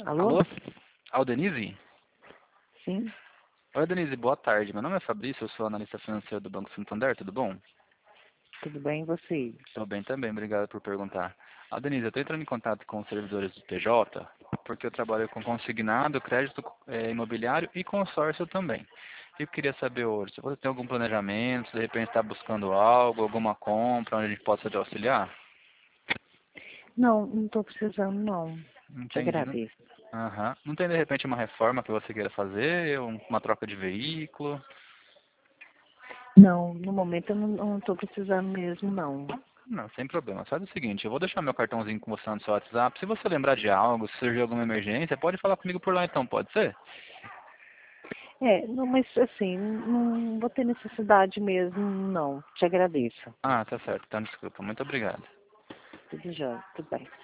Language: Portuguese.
Alô? Alô? Denise? Sim, Oi, Denise, boa tarde. Meu nome é Fabrício, eu sou analista financeiro do Banco Santander, tudo bom? tudo bem e você? Estou bem também, obrigado por perguntar. Denise, eu estou entrando em contato com os servidores do PJ, porque eu trabalho com consignado, crédito imobiliário e consórcio também. Eu queria saber hoje, se você tem algum planejamento, se de repente está buscando algo, alguma compra, onde a gente possa te auxiliar? Não estou precisando não. Te Entendi. Não, agradeço. aham. Não tem de repente uma reforma que você queira fazer, uma troca de veículo? Não, no momento eu não estou precisando mesmo não. Não, sem problema. Faz o seguinte, eu vou deixar meu cartãozinho com você no seu WhatsApp. Se você lembrar de algo, se surgir alguma emergência, pode falar comigo por lá então, pode ser? Não, mas assim, não vou ter necessidade mesmo não. Te agradeço. Ah, tá certo. Então desculpa. Muito obrigado. Tudo jóia, tudo bem.